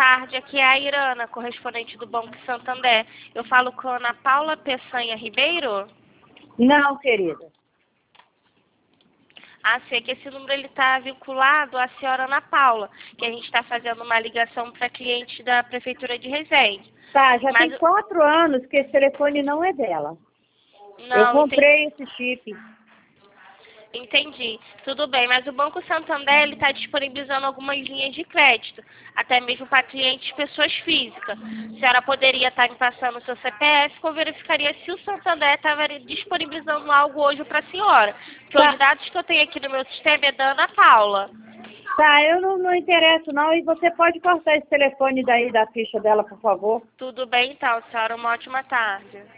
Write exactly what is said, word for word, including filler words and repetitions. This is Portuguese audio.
tarde, aqui é a Irana, correspondente do Banco Santander. Eu falo com a Ana Paula Peçanha Ribeiro? Não, querida. Ah, sei que esse número está vinculado à senhora Ana Paula, que a gente está fazendo uma ligação para cliente da Prefeitura de Resende. Tá, já Mas tem quatro anos que esse telefone não é dela. Não, Eu comprei entendi. esse chip. Entendi. Tudo bem, mas o Banco Santander está disponibilizando algumas linhas de crédito, até mesmo para clientes pessoas físicas. A senhora poderia estar me passando o seu C P F, que eu verificaria se o Santander estava disponibilizando algo hoje para a senhora. Porque Tá. os dados que eu tenho aqui no meu sistema é da Ana Paula. Tá, eu não, não interesso não, e você pode cortar esse telefone daí da ficha dela, por favor? Tudo bem então, senhora. Uma ótima tarde.